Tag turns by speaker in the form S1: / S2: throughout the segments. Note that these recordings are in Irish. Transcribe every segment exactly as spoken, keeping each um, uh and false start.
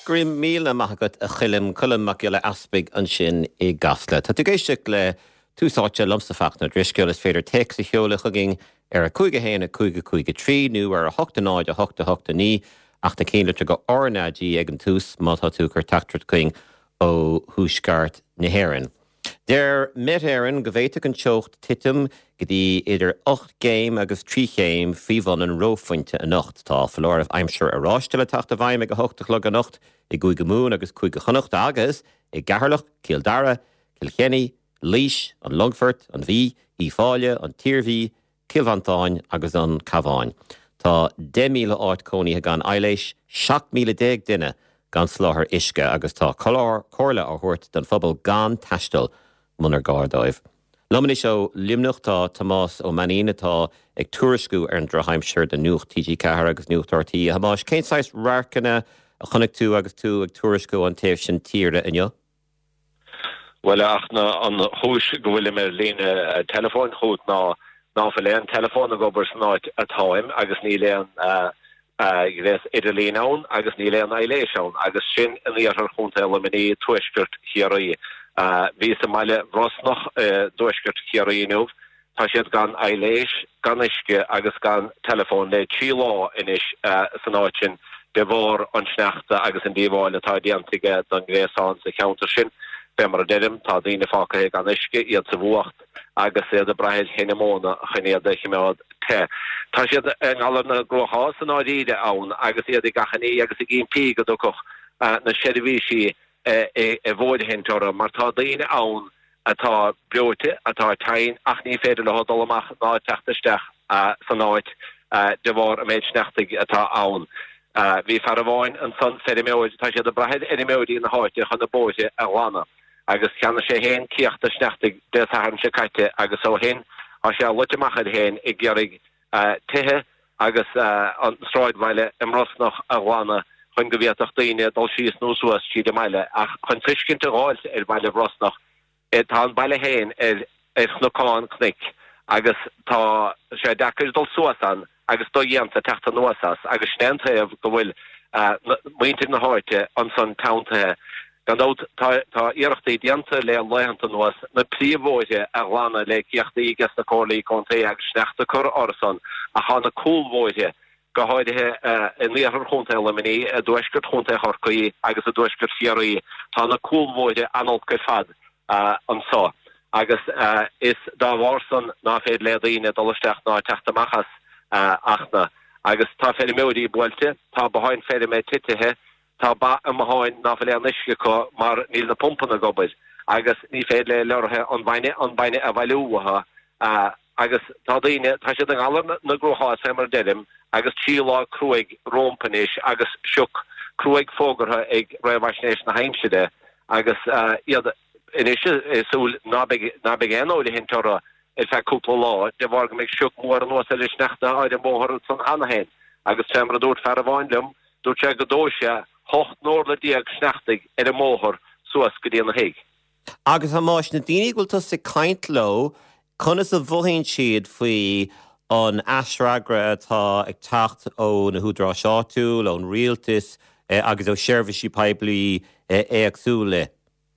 S1: Grim míle maigad a chilim culim mac le aspig an sin I gasla. Tá tú géiste le túsáte lomstafachna drisceol is féidir text a cheola chugging ar a cúige héna cúige cúige trí nu ar a hochta náid a hochta hochta ní ach tá céile go ornádí ag an tús má tá tú gur tactrat chuing ó húsgart na héireann. Der met éireann go bhhéite an teocht titim go dtí idir ocht géim agus trí chéim fíomhan an rófuinte a nocht tá fallóramh aimseir a ráistile tachta bhaim ag a hochtachlog a nocht I gúige mún agus cúige chonocht agus I gaharlach, Kildara, Kilkenny, Laois, an Longfort, an Bhí, I Fáile, an Tíormhí, Kilvantáin agus an Caváin. Tá de míle áit cónaithe gan eiléis, seacht míle déag duine gan sláthar isce agus tá colár cóirle á thuirt don phobal gan taistil munar gádáibh. Lomani seo limnuchtá Tomás ó Manína ag tuairisciú ar an drochaimseir den nuacht T G Cahar agus nuacht R T Hamáis céinsáis rácanna a chunig tú agus tú ag tuairisciú an taobh sin tíre inniu?
S2: Well, ach na an hús go bhfuil mar lína telefón chut ná ná bhfuil telefón a gobar snáid a táim agus ní léon grés idir líon agus ní léon eiléis ann agus sin in íar chunta le maní tuaisgurt chiaí. Bhí sa meile brosnach dúisgurt chiaíúh, tá siad gan eiléis, gan isce agus gan telefón le trí lá inis san áit sin de bhór an sneachta agus an díomháil atá diantige don gréasán sa cheantar sin. Be mar a derim tá dtíine fácathe gan isce iad sa bhuacht agus iad a brathid chéine móna chuinéad a chiimeád te. Tá siad an galan na grochá san áide ann agus iad I gachaní agus I gin pí go ducoch na seirbhísí e bhóide hintóra mar tá dtíine ann atá breote atá tain ach ní féidir le hodollamach ná teachtaisteach san áit de bhór a méid sneachtaigh atá ann. Bhí far a bháin an san féidirméid tá siad a brathid iniméidí na háite chun na bóide a bhána. agus ceanna sé héin cíochta sneachtaigh de thairm sé caite agus ó héin á sé luitimachad héin I gcearrig tithe agus an stráid bhaile imrosnach a bhána chun go bhíoach daoine dul síos nósuas siad meile ach chun tuiscinnta gáil ar baile brosnach tá an baile héin ar ar snoáin cnic agus tá sé dechar dul suasan agus do dhéanta teachta nuasas agus snéantaobh go bhfuil muintir na háite an san tauntathe. Gan dát tá iarachtaí dianta le an leihananta nuas na príomhóide a glána le cíochtaí gas na cólaí contaí agus sneachta chur orsan a hána cúlhóide go háidethe in líothar chunta le miní a dúisgurt chunta chorcaí agus a dúisgurt fiaraí tá na cúlhóide analt go fad an sá. Agus is dá bhharsan ná féad le daoine dolisteach ná teachtamachas achna agus tá féidir méidí builte tá beáin féidir mé titithe tá ba am háin ná bhfuil an isce có mar níl na pompanna gobaid agus ní féad le leirthe an bhaine an bhaine a bhailúhatha agus tá daoine tá siad an galar na grochá sé mar derim agus trí lá cruaig rómpanis agus siúc cruaig fógartha ag réimhaisnéis na haimside agus iad inisise súil ná beag éóla hintóra is fe cúpla lá de bhar go méid siúc mór an nuas le sneachta áid an móthir san anahéin agus sé mar a dúirt fear a bhainlumm dúirt sé go dóise hocht nóla díag sneachtaigh ar a móthir suas go dtíana héig.
S1: Agus ha máis na daoine bhfuilta sa caint lo chunas a bhuaíonn siad faoi an asragra atá ag tacht ó na húdrá seáúil ón rialtas agus ó seirbhísí peblií éagsúla.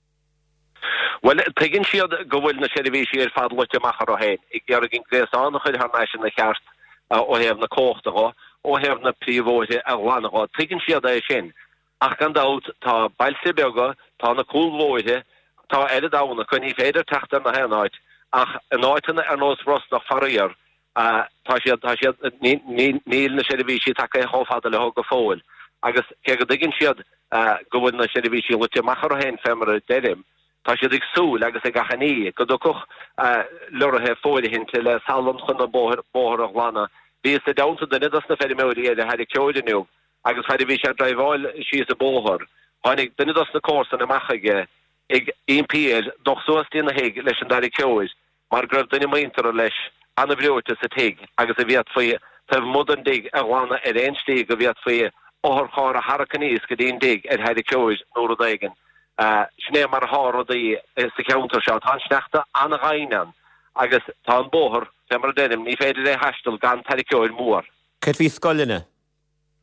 S2: Well, teginn siad go bhfuil na seirbhísí ar fad luiteachar ó héin. Ag gearg in gréasán a chuid thar sin na cheart ó héamh na cóchtaá ó héamh na príomhóide a bhhainagá. Teginn siad é sin. Ach gan dát tá bailsa beaga tá na cúlhóide tá eile dána chun ní féidir teachta na héanaid ach an áitina ar nós ros nach faríar tá siad tá siad níl na seirbhísí take hófada le go fóil agus ce go dtuginn siad go bhfuil na seirbhísí luiteachar ó héin femar a derim tá siad ag súil agus ag gachaní go dúcoch luirithe fóide hinnta le salam chun na bóthir a glána bhí sa damta den idas na féidirméidí a heidir ceoidirniu agus feidir bhí sé dreiháil síos a bóthir hánig den idas na cósan amachige ag impíal doch suastíí na héig leis an dair ceoid mar greibh duine maintar leis anna bhreote sa teig agus a bhíad faoi tah mudan dig a bhána ar éonstíí go bhíad faoi óthir cháir a Harcaníos go dtíon dig ar heidir ceoid nóra daigen. Sné mar hádaí sa ceantar seo tá sneachta anna ghainean agus tá an bóthir sé mar denim ní féidir é heistal gan tair ceoid mór.
S1: Cad bhí scoilena?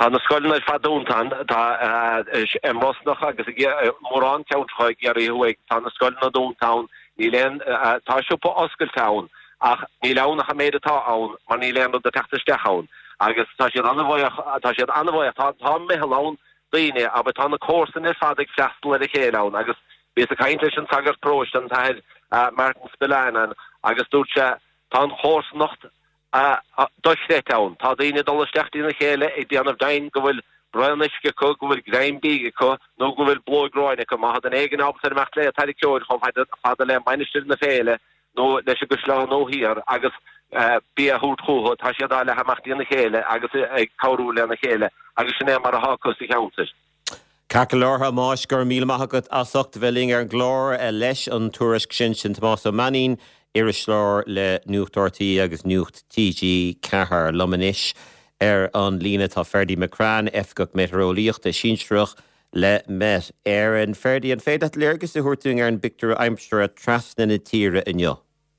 S2: Tá na scoilna fadúntan tá an Rosnach agus mórrán teantroig ar ihuaig tá na scoilna dúntown ní len tá seo po Oscailtown ach ní lenach a méid atá ann mar ní len de techtaisteán agus tá sé anhhaach tá sé anhhaach tá tá mélán daine a tá na cósan ar fadig fleastal ar a chéán agus bés a caiinte an tagar próist an taid Martin Spillane agus dúse tá an chósnacht dochrétown tá daine dollarstecht in na chéile ag déanamh dain go bhfuil breneisce co go bhfuil greimbiige co nó go bhfuil blógroine go má an éigen ábtar meach lé a taid ceir chum fada le mainistir na féile nó leis go slá nó hir agus bí a hút chuúha tá sé dáile haachtaí na chéile agus ag choú le na chéile agus sinné mar a hácos i cheantar.
S1: Cacalortha máis gur míle maithagad asacht bheling ar glór a leis an tuairisc sin sin Tomás Ó Manín Irislór le nuachtartaí agus nuacht T G cethar lomanis ar an lína tá Ferdy McCran efgach meteorolíocht a sinstruach le met ar an Ferdy an féad at léirgus a thuirtún ar an Victor Aimstra a trasna na tíre inniu.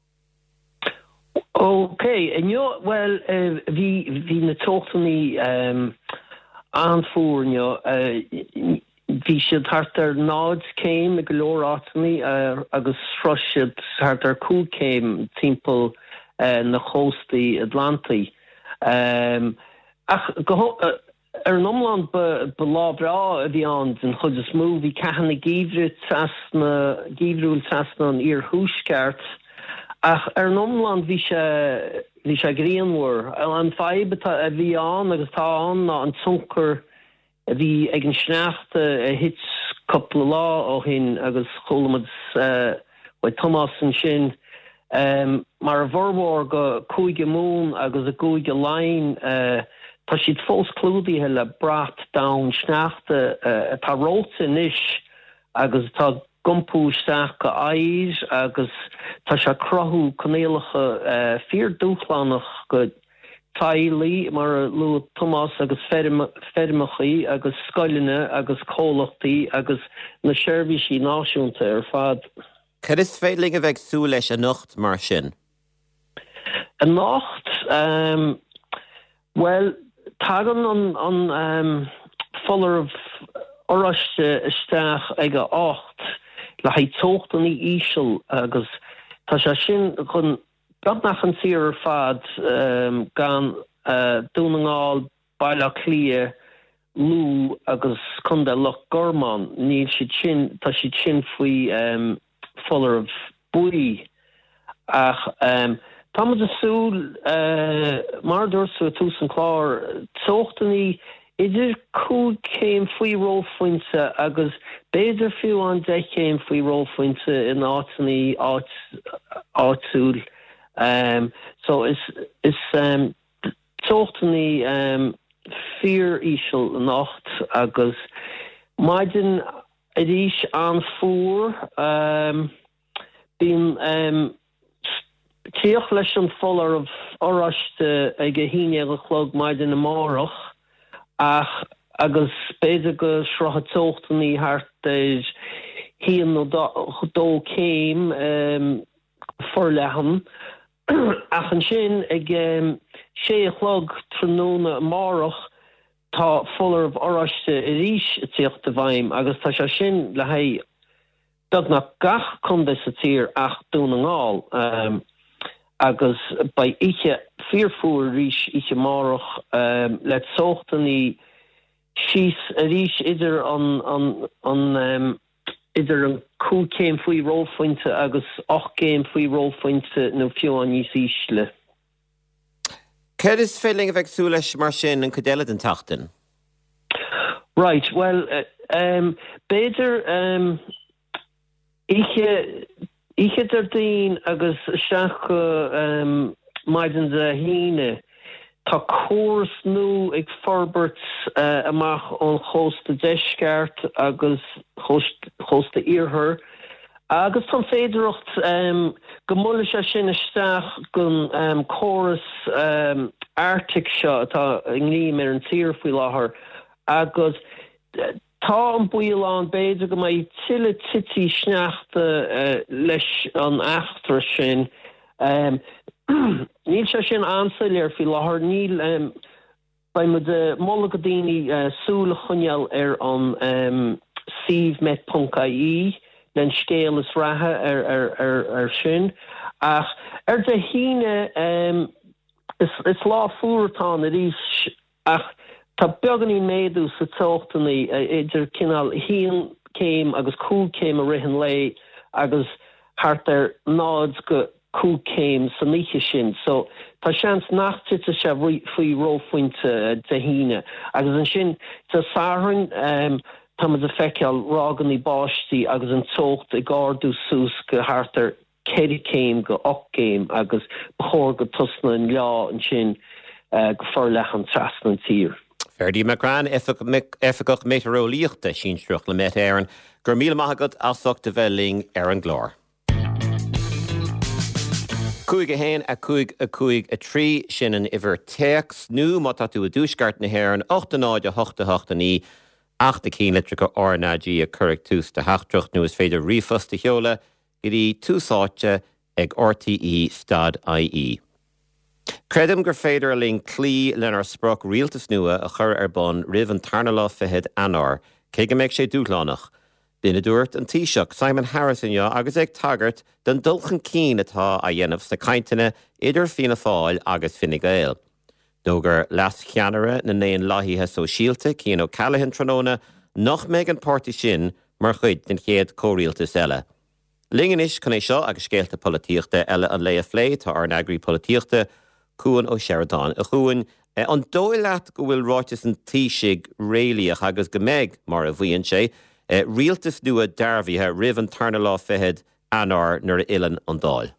S3: Okay, inniu, well, bhí hí na tóchtaní um, anfúr inniu, uh, Bhí siad thart ar náid céim a go leor átaní agus sroisiad thart ar cúd céim timpeall na chóstaí Atlantaí. Um, ach go uh, ar an omland be, be lábrá a bhí an an chud is mú bhí ceanna gíomhrú tasna gíomhrúil tasna an ar thuisceart ach ar an omland bhí sé bhí sé gríonmhór an faibe a bhí an agus tá an ná an tuncar Bhí ag an sneachta a hit coppla lá ó hin agus cholamad uh, Thomas an sin um, mar a bhormór go cúige mún agus a cúige lein uh, tá siad fós clúdaithe le brat da sneachta uh, tá róta níis agus tá gumpúisteach go air agus tá se crothú conéalacha uh, fíor dúchlánach go Tailí mar lu Thomas agus fermachaí agus scoiline agus cólachtaí agus na seirbhísí náisiúnta ar fad.
S1: Cad is féiling a bheith sú leis a nocht mar sin?
S3: A nocht, um, well, tagan an, an um, follar of oraiste isteach ag a ocht le haid tóchtaní ísisiil agus tá sé sin chun Brad nach an tír ar fad um, gan uh, dúnaáil bailach clia lú agus chunda loch gorman níl si sin tá si sin faoi um, follar of buí ach um, tá a súl uh, mar dúirsú tús an chlár tóchtaní idir cúd céim faoi rófuinte agus béidir fiú an de céim faoi rófuinte in átaní áitsúl. Um, so is is um, tóchtaní um, fear ísisiil nacht agus maidin a ríis an fúr um, bín um, tíoch leis an follar of oraiste ag a híine a chlog maidin amárach ach agus béidir go srotha tóchtaní hart éis hían nó dó céim um, forlehan ach an sin ag um, sé a chlog tróna amárach tá follar of oraiste a ríis a tíocht a bhaim agus tá sé sin le haid dogna gach chunda sa tír ach dúna ngáil um, agus ba ike fearfúr ríis ike márach um, le sóchtaní síos a ríis idir an an an um, idir an cú céim faoi rófuinte agus och céim faoi rófuinte nó fiúan níos ísle.
S1: Cad is féiling a bheith sú leis mar sin an codéile an tachtain?
S3: Right, well, uh, um, béidir um, Ike Ike der dín agus seach um, maidin de híine tá córas nó ag forbert uh, amach an chósta deisceart agus chósta iarthar agus tá féidireacht um, go mula sé sin isteach gon um, córas um, Arctic seo atá nglím ar an tír faoi láthair agus tá an buil an béidir go mai tiile tití sneachta uh, leis an achtar sin um, níl se sin ansail ar fi láthair níl um, by me de Mulligadini uh, Sula Hunyal er on um, Steve-met punt I E, den scale is raha er er er er shin. Ach er de hine um, is it's law fuurtan it is ach ta bugani medu sa tochtani idir kinal hien came agus cool came a rihin lay agus hart er nods go cool came sanicha shin so ta chance nach tita sha fui ro fuinte de hine agus an shin ta sarin um tam de fekel ragani bosti agus an tocht e gardu sus go hart er Kerry came go up game agus bechor go tusna an lá an sin uh, go forlech an trasna an tír.
S1: Ferdi McGran effigach meteorolíochta sin struch le met éan gur míle maithagad asach de bheling ar an glár. Cúig a héin a cúig a cúig a trí sin an iver tex nu má tú a dúsgart na héan ochta náid a hochta hochta ní achta cín litre go ornadí a curig tús de hachtrucht nu is féidir rifos de heola Gidí túsáte ag R T E stad I E. Credim gur féidir ling clí lenar sproch rialtas nua a chur ar bon rih an tarnalá fihead anar, cé go méid sé dúlánach. Bína dúirt an tíiseach Simon Harrison agus ag tagart den dulchan cín atá a dhéanamh sa caintine idir fina fáil agus Fine Gael. Dógur las cheanara na néon láithíthe so síalta cían ó Callahan tróna nach méid an pártaí sin mar chuid den chéad córialtas eile. Linganis can é seo agus scéalta políochta eile an le a phlé tá ar an agri políochta cuan ó Sheridan a chuan an dóil leat go bhfuil ráitis an tíisig réalaach agus go méid mar a bhíonn sé rialtas nua darbhíthe rih an tarnalá fihead anar nuair a ilan an dáil.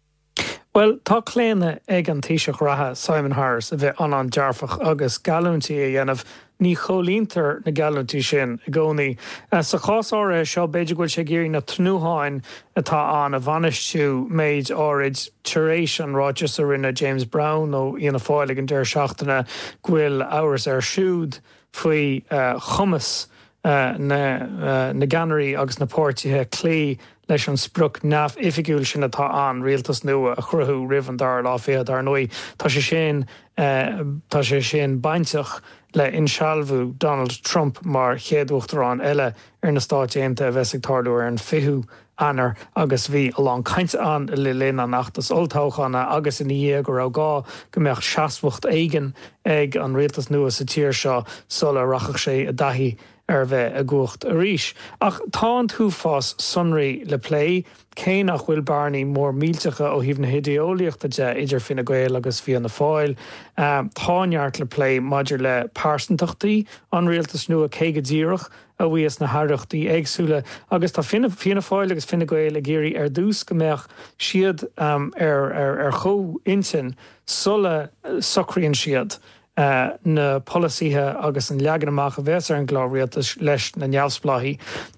S4: Well, tá cléine ag an tíiseach ratha Simon Harris a bheith an an dearfach agus galúntí a dhéanamh ní cholíntar na galúntí sin i gcónaí. Uh, sa chás ára seo beidir gúil sé géirí na tnúháin atá an a bhanistú méid áid tuéis an ráitis a rinne James Brown ó íana fáilig an deir seachtainna ghuiil áras ar siúd faoi uh, chumas uh, na, uh, na ganairí agus na pórtaithe clí leis an spruc neamh ifigiúil sin atá an rialtas nua a chruthú rih an dar lá féad ar nuí. Tá sé sin uh, tá sé sin bainteach le insealbhú Donald Trump mar chéadúachtarán eile ar na Stáit Aontaithe a bheits ag tarlú ar an fiú anar agus bhí along cainte an le linn an achtas oltóchanna agus in dhé go rá gá go mbeadh seasmhacht éigen ag an rialtas nua sa tír seo sola rachach sé a dahí ar bheith a gcuacht a ríis. Ach tá an túfás sunraí le play, cé nach bhfuil barnaí mór mílteacha ó híomh na hideolaíochta de idir Fine Gael agus Fianna Fáil. Um, Táneart le play maidir le pársantachtaí an rialtas nua cé go díreach a bhuias na hardachtaí agsúla agus tá Fianna Fáil agus Fine Gael a géirí ar dús go mbeadh siad um, ar, ar, ar chó intin sulla socraíonn siad. Uh, na polisíthe agus an leagan amach a bheits ar an gláirialtas leis na neamhspláithí.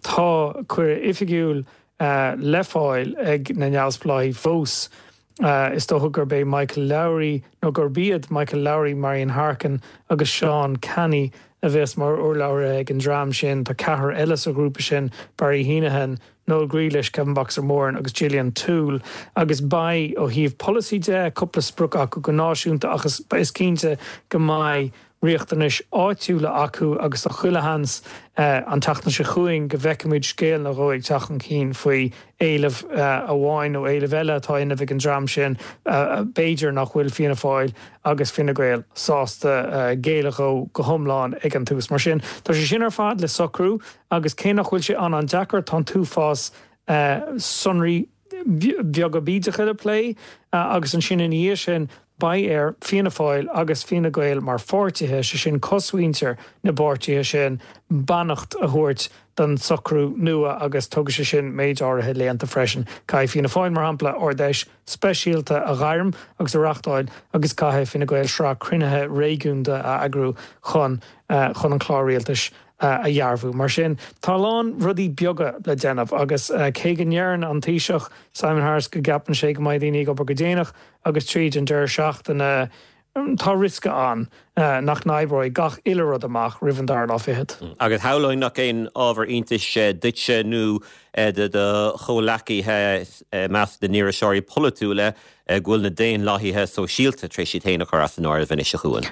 S4: Tá cuir ifigiúil uh, le fáil ag na neamhspláithí fós. Uh, is dócha gur bé Michael Lowry, nó gur bíad Michael Lowry, Marion Harkin agus Sean Canny a bheits mar urlaure ag an drám sin, tá cethir eile a grúpa sin, Barry Heenahan, Noel Grealish, Kevin Boxer-Moore agus Gillian Toole, agus bai ó híomh policy de coppla spruc acu go náisiúnta agus is cínte go mai riochtanis áitiúla acu agus a chuilehans uh, an tachna se chuing go bhheicimid scéal na roiig tachan cín faoi éileh uh, a bháin ó éileh eile tá ina bhíh an drám sin uh, Beiidir nach bhfuil Fianna Fáil agus Fine Gael sásta uh, géalach go thomláin ag an tús mar sin. Tá sé sin ar fad le socrú agus cé nach bhfuil sé an an deacar tá túfás uh, sunraí bheag go bídeach le play uh, agus an sin in dhé sin bai ar Fianna Fáil agus Fine Gael mar fórtaithe sé sin cosmhaintear na báirtaithe sin bannacht a thuirt don socrú nua agus tugadh sé sin méid áirithe léanta freisin. Cai Fianna Fáil mar hampla ordéis speisialta a ghairm agus a reachtáil agus caithe Fine Gael srá cruinnithe réigiúnta a agrú chun uh, chun an chláirialtas Uh, a dhearbhú mar sin. Tá lán rudí beaga le déanamh agus uh, cé go ndearan an tíiseach Simon Harris go gapan sé go maidí go go déanaach agus tríd an deir seachtainna um, tá risca an uh, nach naibróid gach ile rud amach rih an dar lá fihead.
S1: Mm. Agus haláin nach cén ábhar iontais uh, duitse nó uh, de, de cholachaíthe uh, meas de níra seoirí polúile uh, ghfuil na déon láithíthe so síalta trééis sí téanach ar as an áir bhaine se chuain.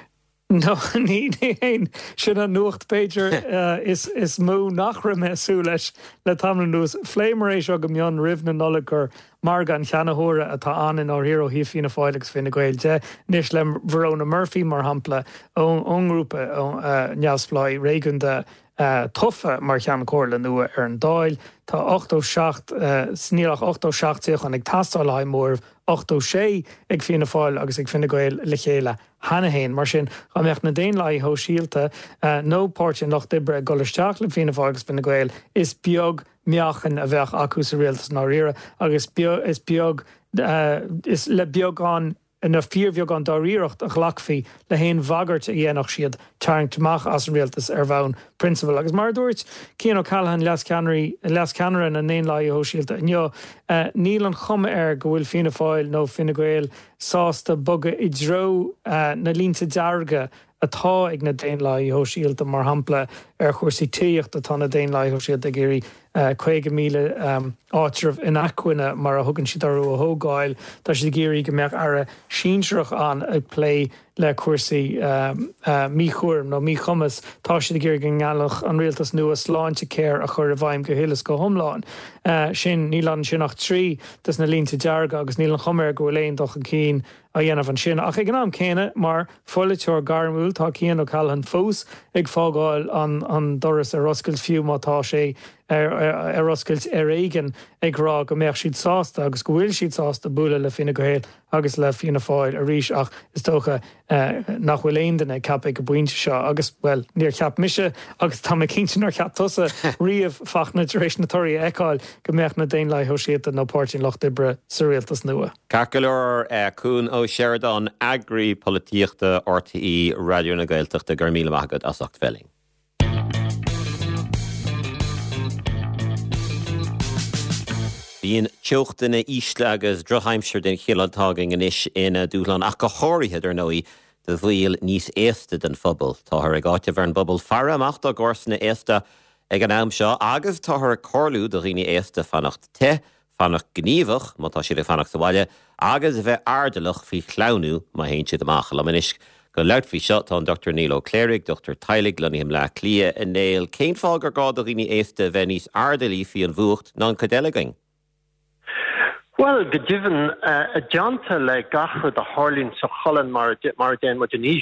S4: No, ní éon sin an nuacht Péidir is is mó nachra meú leis le tamlan nús fléimaréis a go mion rihna nolagur mar gan cheannathóra atá anin ó hir ó hí fina fáilegus fina gail de níos le Verona Murphy mar hampla ón óngrúpa ó neamhspláid réigeanta tuffa mar chean cóirla nua ar an dáil tá ocht ó seacht snílach ocht ó seachtaíoch an ag tastáil haimór ocht ó sé ag fina fáil agus ag fina gail le chéile hena héin mar sin chu mecht na déon lai ho síalta nó páirtin nach dibre golisteach le fina fáil agus fina gail is beag meachan a bheith acu sa réaltas ná rire agus is beag is le beagán in a fíormheag an dáíirecht a ghlachfií le héon bhagart a dhéanach siad teingtach as an réaltas ar bhain principal. Agus mar dúirt cían ó Callahan leas ceanaran a néon lá ó síalta. Neo níl an chuma ar go bhfuil fina fáil nó fina gail sásta boga i dro na línta dearga atá ag na déon lá ó síalta mar hampla ar chuirsaí tíocht atá na déon lá ó síalta géirí chuige míle áitirmh in acuine mar a thugann siad arú a thógáil tá si géirí go meach ar a sínsreach an ag play le cuasaí míchuirm nó mí chumas tá si géir go ngealach an rialtas nua sláinte céir a chur a bhaim go hélas go thomláin. Sin níl an sin nach trí tas na línta dearga agus níl an chumir go bhfuil éon doch an cín a dhéanamh an sin. Ach ag an am céine mar foiliteoir garmúil tá cían ó Callahan fós ag fágáil an doras a roscailt fiú mátá sé ar roscailt ar éigen ag rá go meach siad sásta agus go bhfuil siad sásta bula le fina go héil agus le fina fáil a ríis ach is tócha nach bhfuil éon den ag cap ag go buinte seo agus well níor ceap mise agus tá cinnte ar ceap tusa riamh fachna éis natóirí eáil go meach na déon le hoisiata nó páirtin Loch Dibre sa réaltas nua.
S1: Cacalir cún ó Sheridan agrií políochta R T E radio na Gaeltachta gur míle maigad as ocht felling. Bhíonn teochtainna ísle agus drochaimseir den chéalantágin in isis ina dúlan ach go háirithe ar nóí de bhfuil níos éasta den phobal. Tá ar ag áite bhar an bobbal fear amach do gcósanna éasta ag an am seo agus tá ar cóirlú do riine éasta fannacht te, fannacht gníomhach, má tá siad ag fannacht sa bhaile, agus bheith ardalach fhí chláunú má haon siad amach le minis go leart fhí seo tá Doctor Neil O'Cléric, Doctor Teilig leníim le clia in néil céim fáil gur gá do riine éasta bheith níos ardalí fhí an bhuacht ná an codéilegaing.
S3: Well, given uh, a janta le gachra the Harlin sa cholan mar mar den mod níis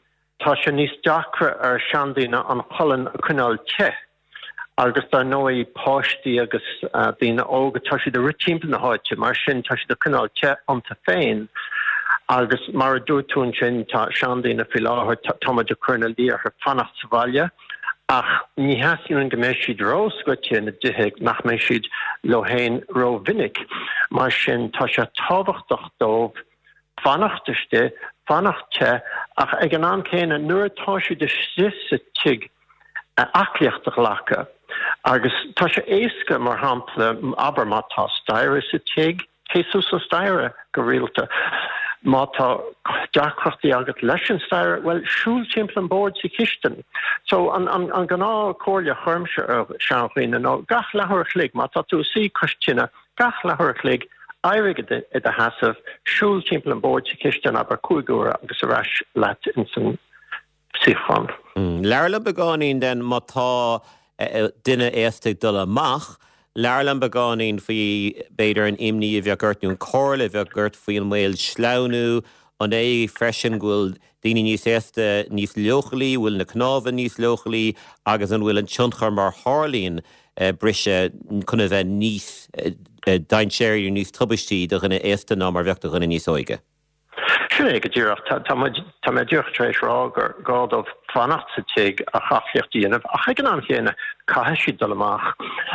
S3: tá se níos dacra ar seandína an cholan a cynál che agus tá nói páistí agus uh, dína óga tá si de ritíimp na háite mar sin tá si de cynál che anta féin agus mar a dúirtún sin tá seandína fi láthir táma de crunal dí ar fannacht sa bhaile ach ní heasín an goméis siad rós goite na dithe nach méid siad lo héin ro vinnig mar sin tá se tábhachtach dómh fannachtiste fannachte ach ag an am céine nuair tá siad de sise tiig acliachtach lacha agus tá se éasca mar hampla aber má tá staire sa tiig céú sa staire go rialta má tá deachchachtaí agat leis an staire well siúil timppla an bord sa kistan so an an an gná cóirle churmse ar seanghine nó gach lethir chlig má tá tú sí costíine gach lethir chlig airigide i a hasamh siúil timppla an bord sa kistan aber cúigúra agus a reis leat in san sichán.
S1: Leirla begáín den má tá duine éastig dul amach Leirlan begáín faoi beidir an imní a bheith gurtnú cóirla a bheith gurt faoi an mhéil sleanú an é freisin ghfuil daoine níos éasta níos leochalí bhfuil na cnábha níos leochalí agus an bhfuil an tionchar mar hálíonn brise chuna bheith níos dain séirú níos tubaistí do chuna éasta ná mar bheocht do chuna níos óige.
S3: Siúna go dtíireach tá mé dúirtrééis rá gur gád ó fannacht sa tiig a chafliocht díanamh ach ag an am chéine caithe siad dul amach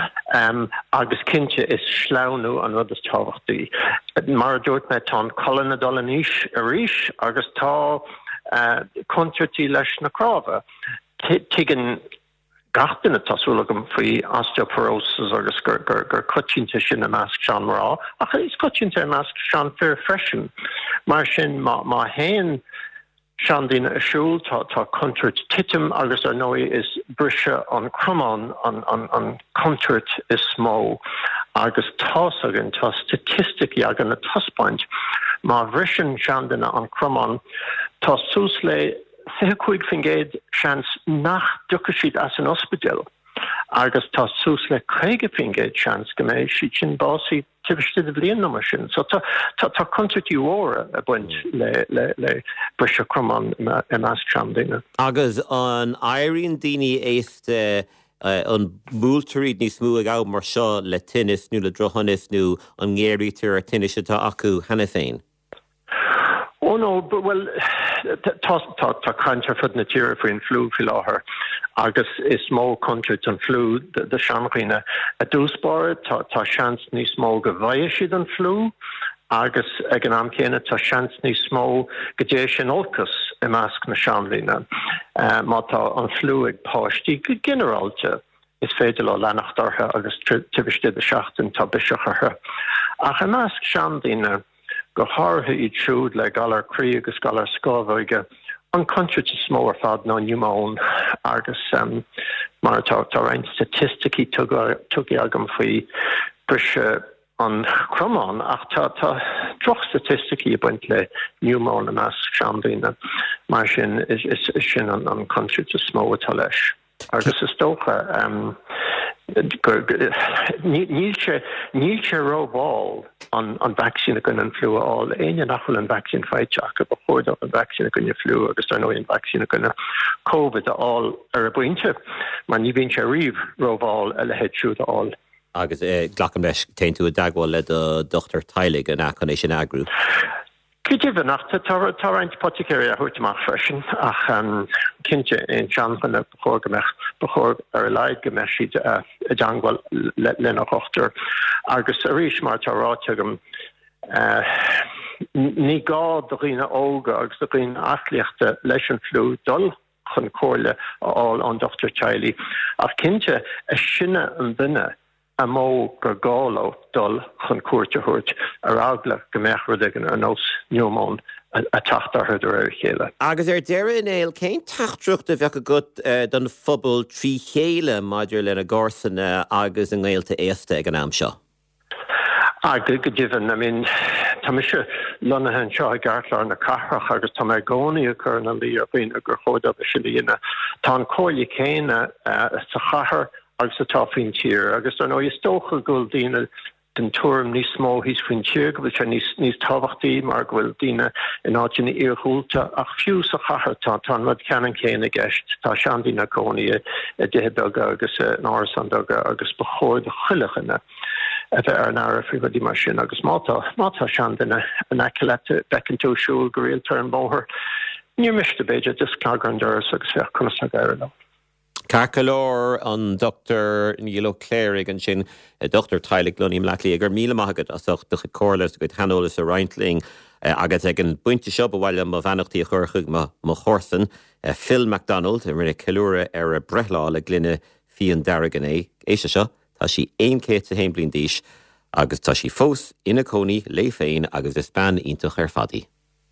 S3: um, agus cinnte is sleanú an rud is tábhachtaí. Mar dúirt mé tá colin na dul aníis a ríis agus tá uh, concertí leis na crábha. Tuigeann gachtainna tasúlagam faoi osteoporosis agus gur gur gur cutínta sin a measc sean rá ach is cutínta a measc sean fear freisin mar sin má má héin seandína a siúil tá tá contúirt titim agus ar nói is brise an crumán an an an contúirt is smó agus tás agan tá statisticí agan na taspáint má bhrisin seandína an crumán tá sús le
S5: he chuig fin géad seans nach ducha siad as an ospidal. Agus tá sús le chéige fin géad seans go méid siad sin básí tibiste de bblion na mar sin. So tá tá concertí óra a buint le le le brise crumán i meas tramdaine.
S1: Agus an éiríonn daoine éiste an múltaríd ní smú ag áb mar seo le tinnis nó le drochanis nó an ggéirítar tinnis atá acu hena féin.
S5: Oh no, but well, tá cantar fud na tíre faoin flú fi láthair. Agus is mó contract an flú de seanghine a dúspáir tá seans níos mó go bhaidhe siad an flú, agus ag an am céine tá seans níos mó go dé sin olcas i measc na seanlíne. Má tá an flú ag páistí go generarálte is féidir le lenachtartha agus tibiste de seachtain tá biseachartha. Ach i measc seanlíne go háthe iad siúd le galar crí agus galar scábhaige an contract is smó ar fad ná nniumáin agus um, mar tá tá rein statisticí tugaí agam faoi brise an crumán ach tá tá troch statisticí a buint le nniumáin a meas seandaoine mar sin is is sin an an contract is smó atá leis. Agus is tócha um, níl sé róbáil an an vaccine gon an flu all aine nachfuil an vaccine feiteach go bechód an vaccine gonne flu agus ar nóon vaccine gonne COVID all ar a buinte, mar ní bhíonn sé riomh róbáil a le headshú all.
S1: Agus ghlachan leis tein tú a dagháil le do Doctor Teilig an achan é sin agrú.
S5: Cíidir nach tá reint poticéir a thuirteach freisin ach an cinnte in seanfanna bechór gomech bechór ar a leid gomech siad a dangháil lena chochtar agus a rís mar tá rátegam ní gá do riine óga agus do riine athliachta leis an flú dul chun cóirle áil an Doctor Teilig ach cinnte a sinne an duine a mó gur gála dul chun cuairte thuirt ar agla go mechrudagan ar nós nniumáin a taachtartha ar chéile.
S1: Agus ar deire in éil cén tachtrucht a bheith go don phobal trí chéile maidir lena gásanna agus an ghailte éasta ag an am seo.
S5: A go go ddíhann, I mean, tá mise lonathe an seo a gceartlar na cathrach agus tá mé gcónaí a chur na lí a bhíon a gur chóda a silíonna. Tá an cóirla céine sa chathair agus a táfinn tír, agus ar nó is tócha gúil dína den túm níos smó hís faoin tír, go bhfuil sé níos tábhachtaí mar go bhfuil dína in áitina iarthúlta ach fiú sa chathair tá tá mud ceann céine gceist, tá seandína cónaí a dithbeaga agus an árasandaga agus bechóir de chuilechana a bheith ar an air fao dí mar sin agus mátá mátá seandaine an ecolete becin tú siúil go réaltar an bóthir. Níor miste beidir just clágar an doras agus bheith chuna sa gaire le.
S1: Carcalór an Doctor Níl Cléirigh an sin Doctor Teilig Lunim Lachlí gur míle maigad as do cóirlas go hanolalas a Reintling agus ag an buinte seo bhhaile má bhenachtaí a churchuig má chórsan Phil MacDonald a rinne ceúra ar a brethláil le glunne fion daragan é éise seo tá sí aon céit a haon blin díis agus tá sí fós ina cónaí lé féin agus is bean ionintach ar fadaí.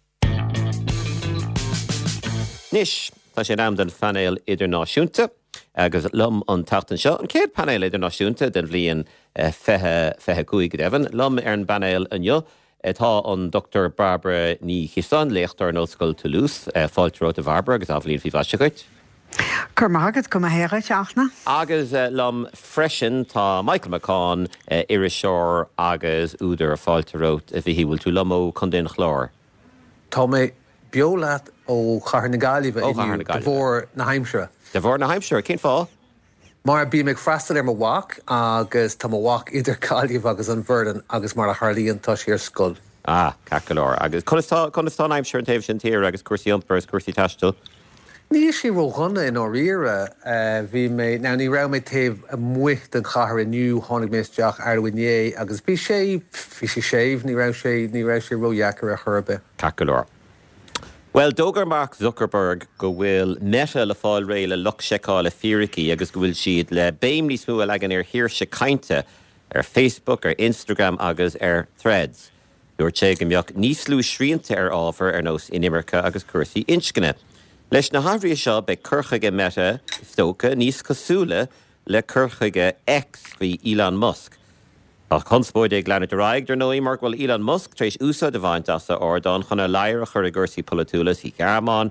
S1: Nis tá sé am den fanéil idirnáisiúnta agus lom an tatan seo an céad panéil idirnáisiúnta den bhliain fethe cúig devan lom ar an banéil anneo tá an Doctor Barbara ní Chisan léachtar an Ollscoil Toulouse fáilterót a Barbara agus ábhlíonn fhí bhaistegait.
S6: Cur mágad go héire teachna?
S1: Agus lom freisin tá Michael McCann iriseoir agus údar a fáilterót a bhí híhfuil tú lomó chun den chlár.
S7: Tá mé beolaat ó char na Gaillimh de bhór na Haimsire.
S1: De bhór na Haimsire, cén fá?
S7: Mar bí me freistal ar mo wach agus tá mo wach idir Gaillimh agus an Bhurdan agus mar a Harlíonn tá sé ar scoil.
S1: Ah, Carcalór agus chunastá chunastá Haimsire an taobh sin tíir agus cuasaí iompar agus cuasaí taistil.
S7: Ní sé róhanna in áíire bhí mé ná ní ra mé taobh a muocht an chathair iniu tháinig méisteach arhainné agus bhí sé bhí sé séomh ní ra sé ní ra sé roiheachar a churbe.
S1: Carcalór. Well, dógar Mark Zuckerberg go bhfuil meta le fáil ré le loch seáil le fíricí agus go bhfuil siad le béimlí smú legan ar hir se cainte ar Facebook, ar Instagram agus ar Threads. Dúir sé go mbeoch níos lú sríanta ar ábhar ar nós inimircha agus cuasaí inscinne. Leis na habhrí seo be curchaige meta stócha níos cosúla le curchaige X bhí Elon Musk. A conspóid ag leanna doráig dar nóí mar bhfuil Elon Musk trééis úsá de bhaint as a ordán chuna léir a chur a gursaí polúlas í Gearmán,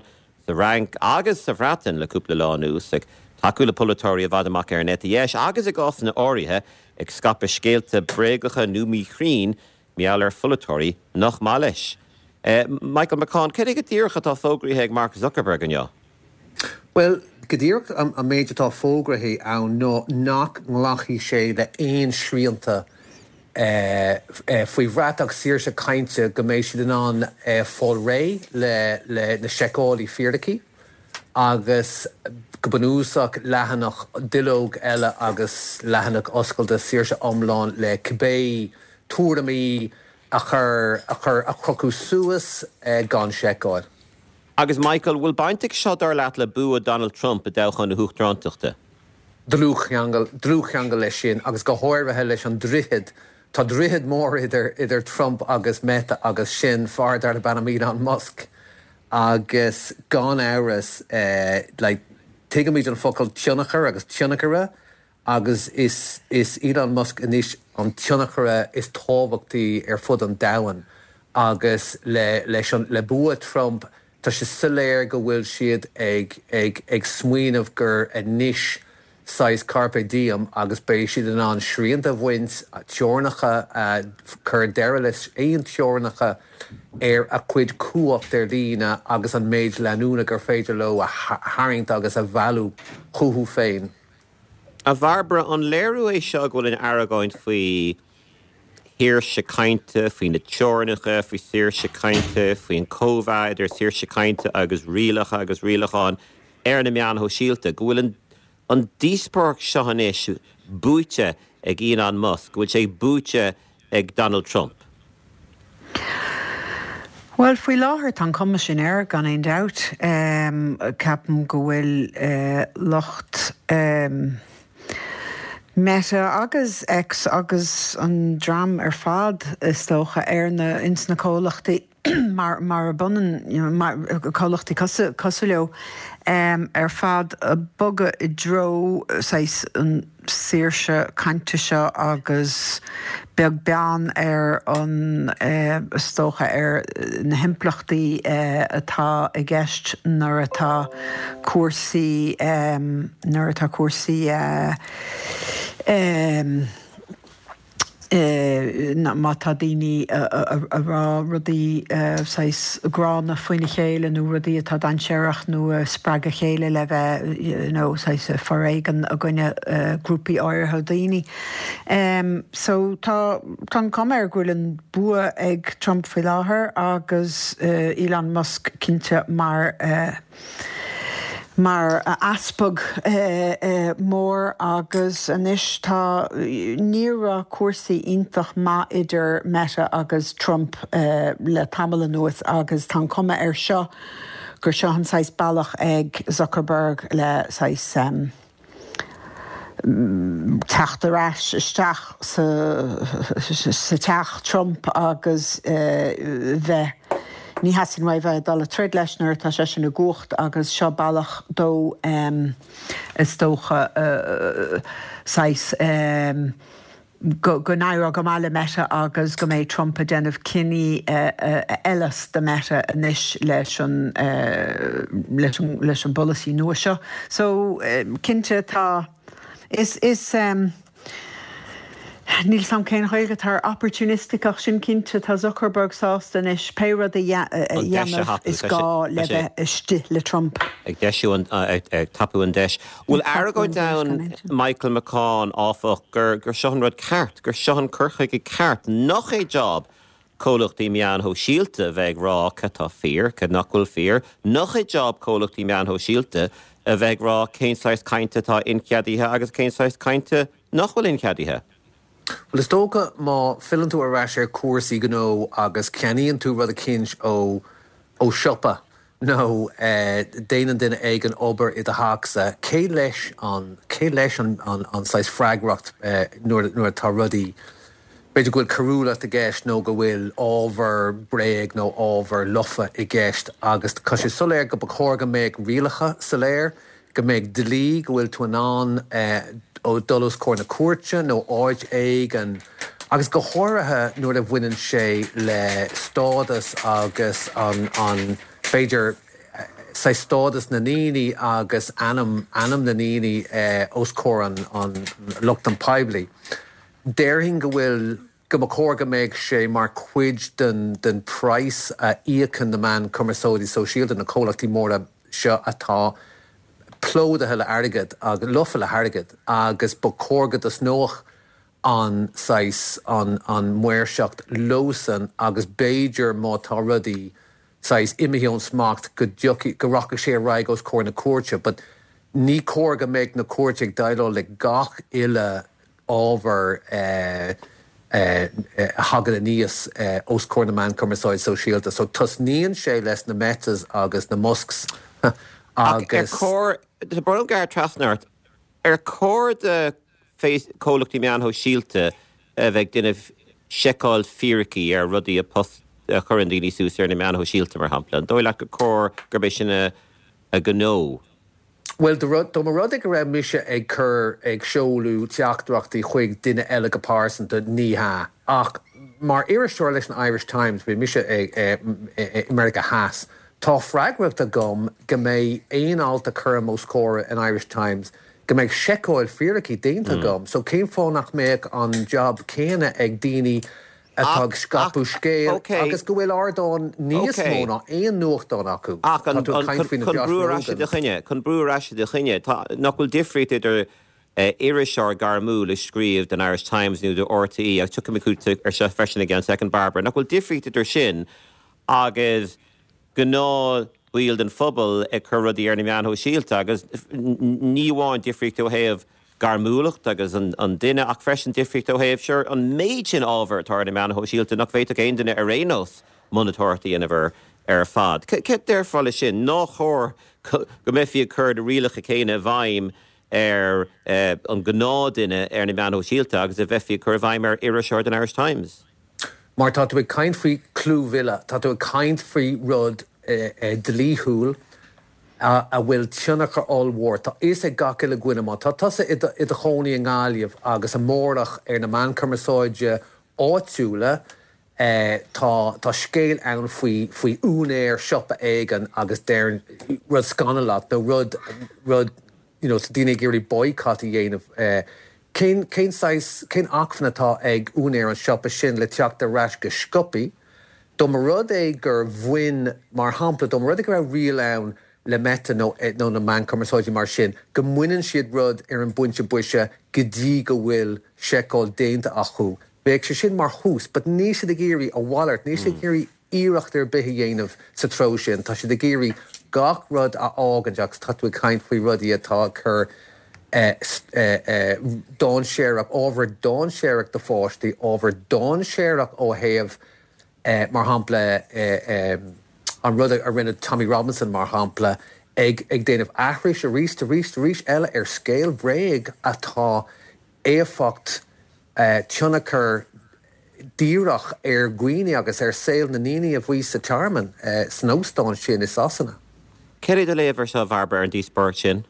S1: the rank agus sa bhreatain le cúpla lá nús ag taú le polatóirí a bhd amach ar net dhéis agus ag gás na áirithe ag scape scéalta bréagacha nó mí chrín meall ar polatóirí nach má leis. Uh, Michael McCann, cé go dtíorcha tá fógraithe ag Mark Zuckerberg an
S7: Well, go dtíorch a méid atá fógraithe ann nó nach nglachaí sé le aon sríanta faoi bhreaach saoirse cainte go méid siad an fáil ré le le na seicálaí fíordaí agus go banúsach lehanach duilóg eile agus lehanach oscailta saoirse omláin le cibé túramí a chur a chur a crochú suas gan seicáil.
S1: Agus Michael, bhfuil bainteach seo dar leat le bua Donald Trump a dachan na huachtarántaachta?
S7: Drúcheangal drúcheangal leis sin agus go háirithe leis an drithid. Tá drithid mór idir idir Trump agus Meta agus sin fardar a banamíad an Musk agus gan áras uh, like, tuige míid an focail tionachar agus tionachara agus is, is Elon Musk inis an tionachara is tábhachtaí ar fud an dahan agus le, leis an le bua Trump tá sé soléir go bhfuil siad ag, ag, ag smaoinemh gur a níis sais carpe diem agus bei siad an an sríanta bhaint teornacha chur deirelis éon teornacha ar a cuid cuacht ar lína agus an méid leanúna gur féidir lo a haingt agus a bhealú chuthú féin.
S1: A bharbara an léirú é seo go bhfuil in Aragáint faoi hir se cainte, faoi na teornacha, faoi sir se cainte, faoi an cóhhaid ar sir se cainte agus rialacha agus rialacháin ar na meán ho síalta, go bhfuil an An díspór seohanéis búte ag Elon Musk, bhfuil sé búte ag Donald Trump?
S6: Well, faoi láthair tá comisinéir gan éon doubt um, ceapan go bhfuil uh, locht um, Meta agus ex agus an dram ar fad is tócha ar na ins na cólachtaí mar mar a bunan you know, mar cólachtaí cosú leo um, ar fad a boga I dro sais an saoirse cainte seo agus beag bean ar an uh, stócha ar na himplachtaí uh, atá i gceist nar atá cuasaí um, nar atá cuasaí uh, um, Uh, na mata daoine a rá rudaí sais grána faoine chéile nó rudaí atá dainsearach nó sppraga chéile le bheith nó sais foréigan a gcuine grúpaí áirithe daoine. Um, so tá tá comar ghfuil an bua ag Trump faoi láthair agus uh, Elon Musk cinnte mar uh, mar uh, aspag uh, uh, mór agus anis tá níra cuasaí iontach má idir Meta agus Trump uh, le tamala nuas agus tá cuma ar seo gur seo an sais bailach ag Zuckerberg le sais um, teachtarás isteach sa, sa teach Trump agus uh, bheith ní hasin mai bheith dal a tred leisnar tá sé sin na gcuacht agus seo bailach dó um, is dócha uh, sais um, go, go naira go mála Meta agus go méid Trump a déanamh cinní uh, uh, eiles de Meta inis leis an uh, leis an policy nua seo. So um, cinnte tá is is um, Níl sam cén chuige tar opportunisticach sin cinnte tá Zuckerberg sástan is péra de dhéanamh is gá le bheith istí le Trump.
S1: Ag deisiú ag tapú an deis. Bhfuil airgóid down Michael McCann áfach gur gur seohan rud ceart, gur seohan curchaig i ceart nach é job cólachtaí meán ho síalta bheith rá catá fear, cad nachhfuil fear, nach é job cólachtaí meán ho síalta a bheith rá céinsáis cainte tá inceadaithe agus céinsáis cainte nachhfuil inceadaithe.
S7: Well, is tóga má filann tú arás ar cuasaí gnó agus ceaníonn tú rud a cinch ó ó siopa nó uh, déanaan duine ag an obair i a háachsa cé leis an cé leis an an an sais freigracht uh, nuair nuair tá rudaí beidir go bhfuil carúla a gceist nó go bhfuil ábhar bréag nó ábhar lofa i gceist agus cos sé soléir go bacóir go méid rialacha soléir go méid delí go bhfuil tú an uh, ó dolas cór na cuairte nó áid éig an agus go háirithe nuair a bhaineann sé le stádas agus an an féidir sa stádas na níní agus anam, anam na níní uh, os cór an, an lucht an peibli. Déirhin go bhfuil go cóga méid sé mar cuid den, den price a uh, íocan na man cumarsóidí so síalta na cólachtaí móra seo atá plódathe le airgad agus lufa le airgad agus ba cógad as nóch an sais an an muirseacht lósan agus Beiger mátá rudí sais imimeón smacht go dioki go racha sé raig os cór na cuairte, but ní cóga méid na cuairteigh dailó le gach ile ábhar uh, uh, uh, hagad a níos uh, os cór na man cumarsáid so síalta, so tus níon sé les na metas agus na muscs agus...
S1: Ar cór, de brom gar trasnart, ar cór de cólachtaí meán ho síalta a bheith duine seáil fíricí ar rudí a post a chorandíní sús ar na meán ho síalta mar hampla. Dóil le go cór gur béis sin a gnó.
S7: Well, do mar rud ag raibh mise ag chur ag seolú teachdrachtaí chuig duine eile go pásanta níha. Ach, mar iiristeoir leis na Irish Times, bhí mise ag America Haas, tá freagracht a gom go mé éonálta chur mó scóra in Irish Times, go méid seicáil fíricí déanta mm. gom. So céim fánach méid an job céine ag daoine atá scapú scéal
S1: okay.
S7: agus go bhfuil ardán níos okay. móna éon nuachtán acu.
S1: Ach, an brúr eisi de chuine, chun brúr eisi de chuine, nach bhfuil difriúd idir Iriseoir garmú le scríomh den Irish Times nó de R T E ag tucha micúta ar se freisin against Second Barbara. Nach bhfuil difriúd idir sin agus gná bhil den fphobal ag chur rudí ar na meán ho síalta agus ní bháin difriúd ó héamh garmúlacht agus an, an duine ach freisin difriúd ó héamh seir an méid sin ábhar tar na meán ho síalta nach bhéit aon duine ar rénos monatóirtaí in bhar ar fad. Cet déir fáile sin ná chóir go méfií chur de rialacha céine bhaim ar uh, an gná duine ar na meán ho síalta agus a bheitfií chur bhaim ar Iriseoir den Irish Times.
S7: Mar tá tú ag caint faoi clúmhile, tá tú ag caint faoi rud Uh, uh, delíthúil uh, a bhfuil tionachar allhór. Tá is ag gaci le gcuine má. Tá tusa i a chónaí an gáliamh agus a mórach ar na man cumarsáide áitiúla uh, tá, tá scéal ann faoi, faoi únéir siopa éigen agus déir rud scanalaat nó rud, rud you know, sa dine géirí boycott i dhéanamh. Uh, cén cén achfanatá ag únéir an siopa sin le teachta rais go scopi, Dom rud é gur bhfuin mar hampla, dom rud é gur rial ann le meta nó nó na man cumarsáide mar sin, go muineann siad rud ar an buinte buise go dtí go bhfuil seicáil déanta acu. Bheadh sé sin mar hús, but ní siad a géirí a bhallart, ní siad a géirí íireacht ar bithe dhéanamh sa tró sin, tá siad a géirí gach rud a ágan deach tá tú caint faoi rudí atá chur Uh, uh, uh, Don Sherrock, over Don Sherrock the fáistí, over Don Sherrock ó héamh Uh, mar hampla uh, um, an rud a rinne Tommy Robinson mar hampla ag, ag déanamh athris a rís a rís a rís eile ar scéal bréig atá éfacht uh, tionachar díreach ar gcuoine agus ar saoil na níní a bhí sa tarman uh, snowstone sin is asanna.
S1: Ceir do léomhar se bharbar an díspóir sin?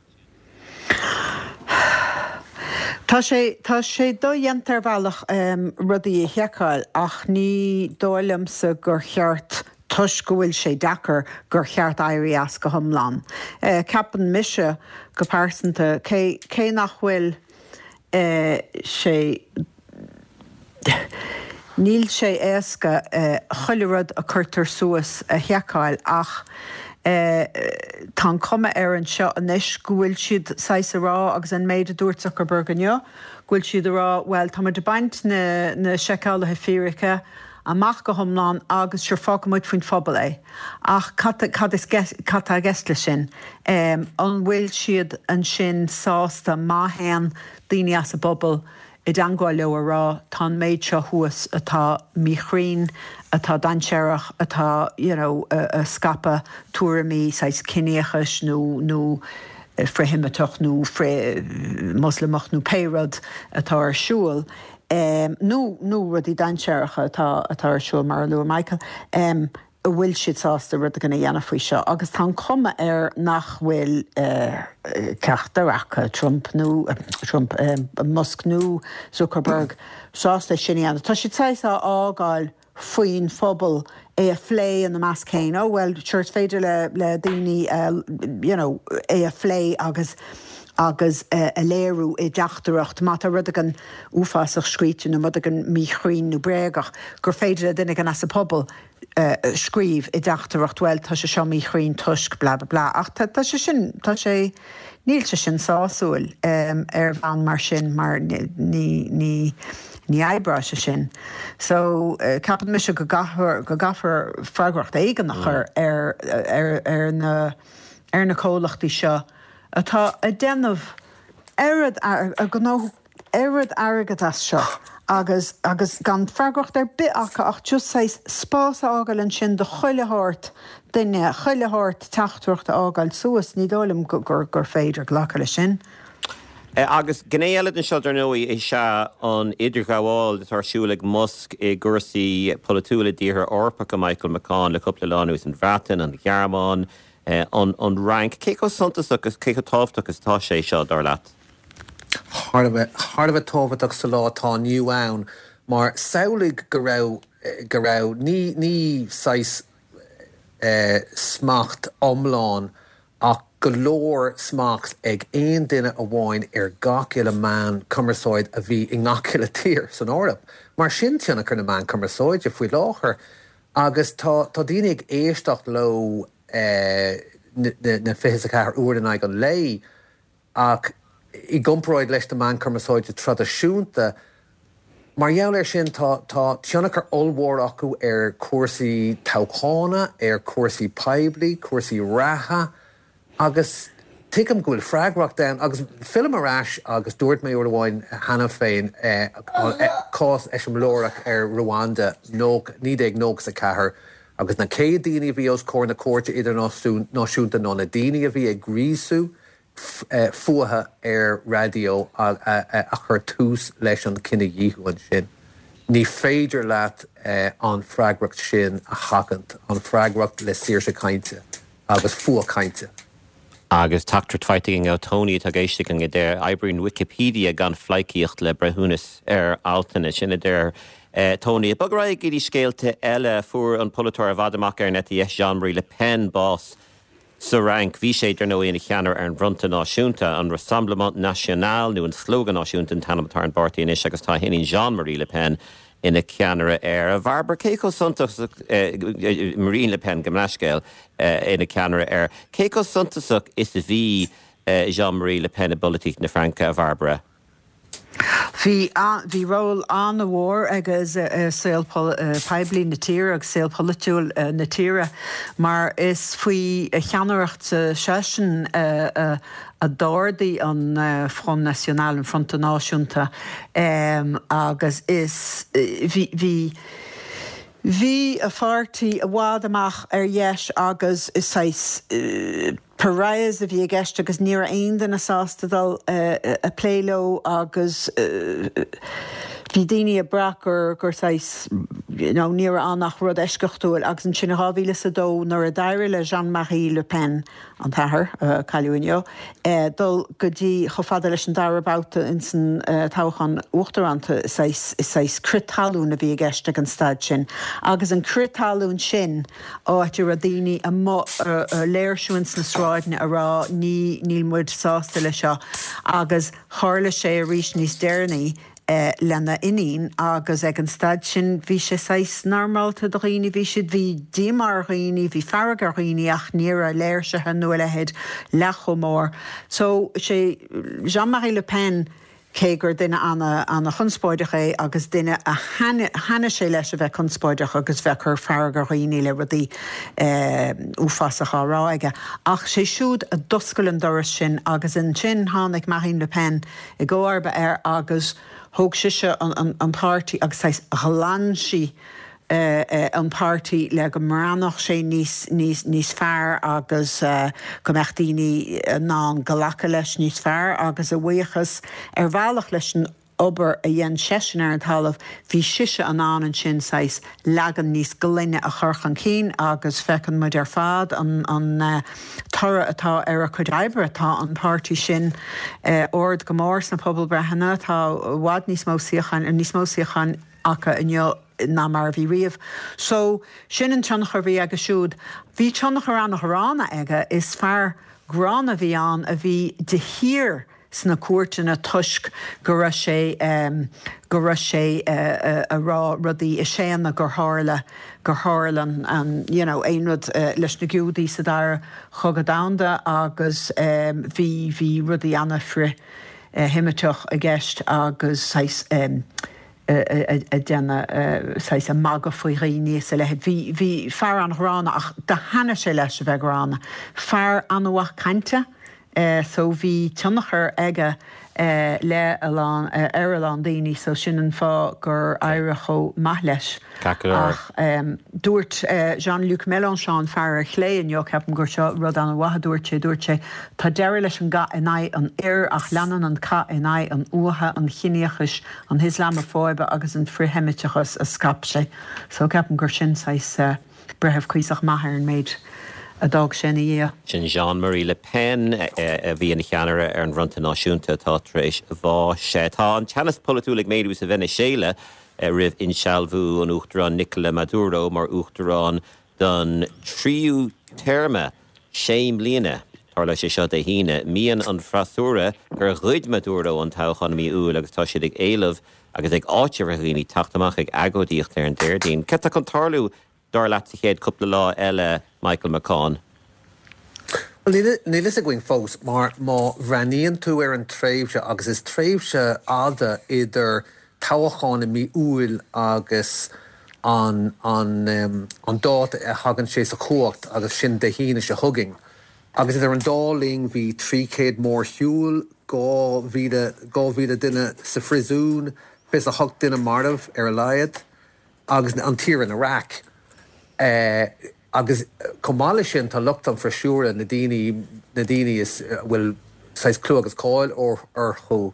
S6: Tá sé tá sé dó dhéantar bhealach um, rudaí theáil ach ní dólamsa gur cheart tuis go bhfuil sé dechar gur cheart éirí as go thomláin. Uh, Ceapan mise go pásanta cé nach bhfuil uh, sé níl sé éasca uh, chuilerad a chuirtar suas a theáil ach Uh, tá cuma ar an seo anis gohfuil siad sais rá agus an méid a dúirteach ar burganne, gohfuil siad rá well tá mar de baint na, na seicálathe fírice amach go thomláin agus seir fá muid faoin phobal é. Ach cad a gceist sin, um, an bhfuil siad an sin sásta maithéan daoine as a bobbal i d angáil leo rá tá méid seo thuas atá míchrín atá dansearach atá you know, a, a scapa túramí sais cineachas nó nó freihimeach nó fre moslimach nó péirad atá ar siúil. Um, nó nó rudí dansearacha atá atá ar siúil mar luair Michael. Um, a bhfuil siad sásta rud a gona dhéanamh faoi seo, agus tá cuma ar nach bhfuil uh, ceachtarracha Trump nó uh, Trump um, Musk nó Zuckerberg sásta sin dhéanamh. Tá siad sais á ágáil faoin phobal é a phlé an na meas céin. Ó well tuairt féidir le le daoine uh, you know, é a phlé agus agus uh, a léirú é deachtarach mat a rud an úfásach scríte na mud an míchrín nó brégach gur féidir a duine an as a pobl uh, scríb i deachtarach well tá se seo míchrín tusk bla bla bla ach tá tá sé sin tá sé níl se sin sáúil um, ar bhan mar sin mar ní ní ní ebra se sin. So uh, capan mis go gafar go gafar freigracht éigen nach chur ar ar ar na ar na cólachtaí seo. Atá a déanamh airad a go nó airad agad as seo agus agus gan freagracht ar bit acha ach just sais spás ágal an sin do chuilethart duine chuilethart teachtuacht ágal suas ní dólam gur gur féidir ghlacha le sin.
S1: Uh, agus gnéile an seidir nóí é se an idir gaháil tarsúlaigh Musk i gcursaí polúla dtíthir orpa go Michael McCann le coppla láús an bhreatain an Gearmán Uh, on, on rank. Cé go suntas agus cé go tábhacht agus tá sé seo dar leat?
S7: Hard of it tábhaach sa lá tá nniu ann, mar saoligh go raibh go raibh ní ní sais uh, smacht omláin ach go leor smacht ag aon duine a bháin ar gacile man cumarsáid a bhí i ngacile tír san árap. Mar sin teanna chur na man cumarsáid a faoi láthair agus tá tá daoine ag éisteach lo Uh, na fihis a ceathar uair an ag an lei ach i gcompróid leis na man cumarsáide tradiisiúnta mar dheall ar sin tá tá teannachar olmhór acu ar cuasaí toghchána, ar cuasaí peibli, cuasaí ratha agus tuigim go bhfuil freagracht den agus film arás agus dúirt mé uair amháin hena féin cás eis an mlórach ar Rwanda ní ag nóg sa ceathar agus na cé daoine a bhí os cór na córte idir náisiúnta ná na daoine a bhí ag grísú fuatha ar radio a, a, a, a chur tús leis an cinenne díhuain sin. Ní féidir leat uh, an freagracht sin a chagant, an freagracht le saoirse cainte agus fua cainte.
S1: Agus tactar tfaiting á Tony a géiste an idir eibrín Wikipedia gan fleiciíocht le brethúnas ar altainna sin idir Uh, Tony, bag raig gidí scéalte eile fuair an polatóir a bhadamach ar neta yes Jean-Marie Le Pen bás sa rank bhí sé idir nó ina cheanar ar an bhronta náisiúnta an Rassemblement National nó an slogan náisiúnta an tanamatar an bartaí inis agus tá hinning Jean-Marie Le Pen ina ceanara ar a bharbar cé go suntas uh, Marine Le Pen gomnaiscéil uh, ina ceanara ar cé go suntasach is a bhí uh, Jean-Marie Le Pen a politíocht na Franca a bharbara.
S6: Bhí bhí ról an na mhór agus saoil peblií na tíre agus saoil polúil na tíre, mar is faoi cheanaireacht sesin a dádaí an Front National an Front Náisiúnta agus is bhí Bhí a fartaí a bhád amach ar dheis agus is sais paráas a bhí a gceist agus níor aon den na sástadal a pléló agus bhí daoine a brachar gur sais níor annach rud eiscechtúil agus an sinna hábhíle sa dó nar a daire le Jean-Marie Le Pen an tathair Cailúneo dul go dtí chofada leis an darabáta in san táchan uachtaranta is crutalún a bhí a gceist an stad sin. Agus an crutalún sin áitir a daoine a léirsúins na sráidne a rá ní níl muid sásta le seo agus tharla sé a rís níos déirnaí Uh, lena inín agus ag an stad sin bhí sé sais normalta do riine bhí siad bhí dímar riine bhí fargar riine ach níor a léir se han nu lehead lechomór. So sé Jean-Marie Le Pen cégur duine anna anna chunspóideach é agus duine a hena sé leis a bheith chunspóideach agus bheith chur fargar riine le rudí uh, úfasach árá aige. Ach sé siúd a doscail an doras sin agus in sin tháinig Marine Le Pen i ggóarba ar agus thóg siise an, an, an pártaí agus sais ghalán si uh, uh, an pártaí le go marannach sé níos, níos, níos fearr agus uh, go meachtaoine ná an galacha leis níos fearr agus a bhuichas ar bhealach leis an obair a dhéan sesin ar an talamh bhí siise an an an sin sais legan níos glunne a churchan cín agus fechan muid ar fad an, an uh, tora atá ar a chud eibbre atá an pártaí sin uh, ord go mór na pobl brehanna tá bhád níos mó siochan ar níos mó siochan acha inneo ná mar bhí riamh. So sin an tionachar bhí agus siúd. Bhí tionachar an nachrána aige is fear grána bhí an a bhí de hir sna cuairte na tuisc go raibh sé um, go raibh sé uh, uh, a rá rudaí i séanna gur hála gur hálan an you know, éonrad uh, leis na giúdaí sa dar chugad damda agus um, bhí bhí rudaí anna fri uh, himiteach a gceist agus sais um, a déna sais a maga faoi rií sa lehead. Bhí fear an rána ach de hana sé leis a bheith rána. Fear anhaach cainte, uh, so bhí tionachar aige uh, le ar an daoine so sin an fá gur éireachó maith leis. Ach um, dúirt uh, Jean-Luc Mélenchon fear a chléin jo ceapan gur seo rud an wathe dúirt sé dúirt sé tá deir leis an ga in an air ach leanan an ca in an uathe an chineachas an Islamophobe agus an friheimiteachas a scap sé. So ceapan gur sin sais uh, brethebh cuiasach maithir an méid a dag sin i dhé.
S1: Sin Jean-Marie Le Pen a bhí na cheanara ar an bhronta náisiúnta tá tréis bhá sé. Tá an teannas polúlaigh méadú sa Venezuela rih in sealbhú an uachtarán Nicolas Maduro mar uachtarán don tríú terma séim bliana tar lei sé seo de híine. Míon an frasúra gur chuid Maduro an táchan mí úil agus tá siad ag éilemh agus ag áitir a chuoine taachtamach ag agodíocht ar an déirdín. Ceta chun tarlú dar leat sa chéad cúpla lá eile Michael McCann.
S7: Well, ní is a going fós mar má bhreaníonn tú ar an tréimhse agus is tréimhse áda idir táchán mí úil agus an an um, an dát a hagan sé a chuacht agus sin de híine se hugging. Agus idir an dáling hí trícéad mór hiúil gá bhíle duine sa frisún fis a thug duine marmh ar a laiad agus an tír in Iraq. Uh, agus comála sin tá lucht an frisúra na daoine na daoine is bhfuil sais clú agus cáil ó ar chu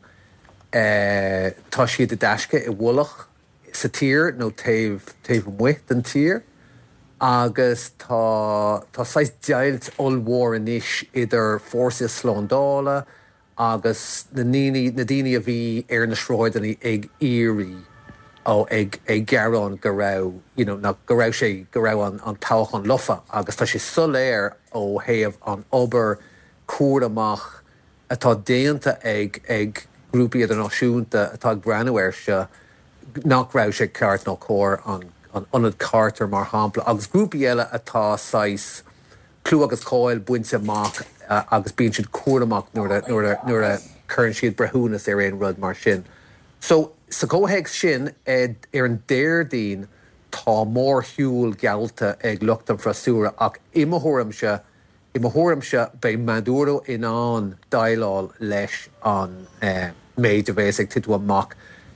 S7: Uh, tá siad a deisce i bhlach sa tír nó taobh taobh muit an tír agus tá tá sais deilt olmhór inis idir fórsa slándála agus na daoine na daoine a bhí ar na sráidaní ag írí ó ag ag gearán go raibh you know, na go raibh sé go raibh an, an táchan lofa agus tá sé soléir ó thaobh an obair cuair amach atá déanta ag ag grúpi idir náisiúnta atá breanúir se nach raibh sé ceart nó cóir an an anad cartar mar hampla agus grúpi eile atá sais clú agus cáil buinte amach uh, agus bíonn siad cuair amach nuair a chuann siad brethúnas ar aon rud mar sin. So sa cóhéag sin ed ar an déirdín tá mór hiúil gealta ag lucht an frasúra ach imimethúramse imimethúramse bei Maduro in an dailál leis an uh, méid a bheits ag tidú amach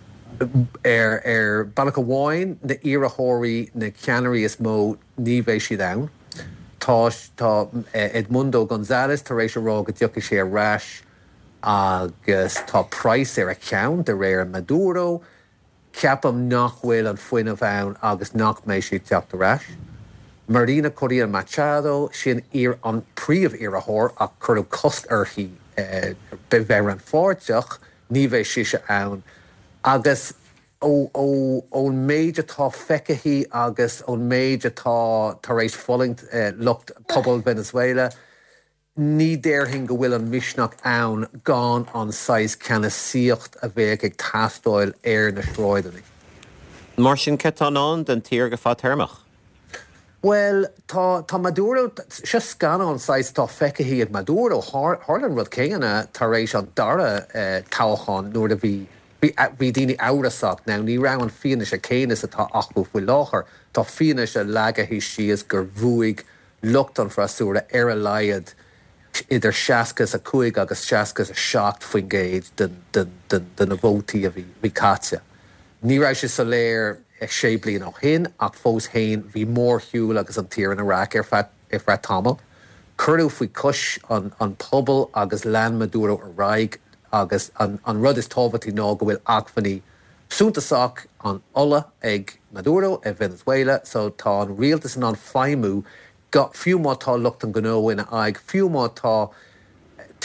S7: ar ar banach a bháin na iarthóirí na ceanirí is mó ní bhééis siad ann. Tá tá Edmundo González tar éis rá go dtiocha sé rais agus tá Price ar a ceann de réir Maduro ceapam nach bhfuil an foioine bhain agus nach mééis siad teachta rais. Marina Correa Machado sin ar an príomh iarthóir ach chuirh cosc orthaí uh, be bheith an fáteach ní bheith siise ann. Agus ó ó ón méid atá feicití agus ón méid atá tar éis folingt uh, lucht pobl Venezuela ní déirhin go bhfuil an misneach ann gán an sais cena síocht a bheith ag tastáil ar na sráidaní.
S1: Mar sin cetan an den tír go fá termach.
S7: Well, tá tá Maduro se scan an sais tá feicití ag Maduro Harlan rud céanna tar éis an dara uh, táchan nuair a bhí bhí daoine áraach ná ní ra an fianne se céanas atá achú bhfuil láthair tá fianne se legathí sios gur bhuaig lucht an frasúra ar a laiad idir seacas a cuaig agus seacas a seacht faoin géad den na bhótaí a bhí bhí caite. Ní ra sé soléir ag sé bliain ó hin ach fós hain bhí mór hiúil agus an tír in Iraq ar fat ar fat tamil. Curú faoi cos an an pobl agus lean Maduro a raig agus an, an rud is tábhatí ná go bhfuil achfaní súntaach an ola ag Maduro a Venezuela, so tá an rialtas an feimú got fiú mátá lucht an gnó ina aig, fiú mátá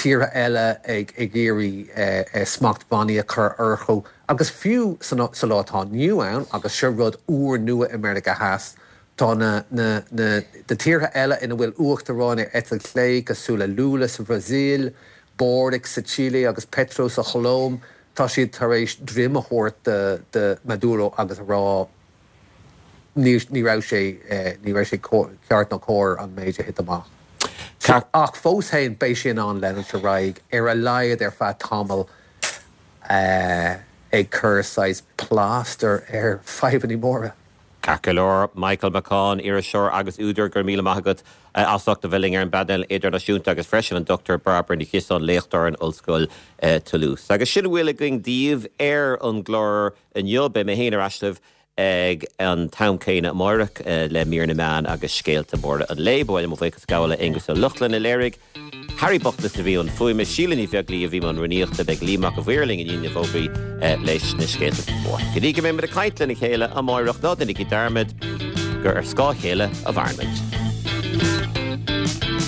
S7: tíre eile ag ag géirí smacht baní a chur urcho agus fiú sa látá nniu ann agus se rud úr nua America has tá na na na de tíre eile ina bhfuil uachtarráin etal clé gosúla lúla sa Brazil, Bordic sa Chile agus Petro sa Cholóm, tá siad tar éis drim a chóirt de de Maduro agus rá ní ní rá sé ní rá sé ceart na cóir an méide hit amach. So, ach fós hain béis sin an lenne se raig ar a laiad ar fat tamil uh, ag cur sais plaster ar fibanní móra.
S1: Cacalor, Michael McCann, Ira Shore agus úidir gur míle maithagad uh, asach de bhilling ar an badal idir náisiúnta agus freisin an Doctor Barbara ní chisan léachtar an Ulscoil uh, Toulouse. Agus sin bhfuil a going díomh ar an glór an job me héanaar aislih ag an town céine amárach uh, le mír na man agus scéalta mór an léibhil mo bhéchas gála agus a luchlan na léirigh. Harry Bucklas na bhí an fuime sílan í bheaglí a bhí man runíochta beag límach a bhhuiirling in dine bhógaí uh, leis na scéalta mór. Gníige mé mar a caiitlan na chéile amárach ná den i darmid gur ar scá chéile a bharmid.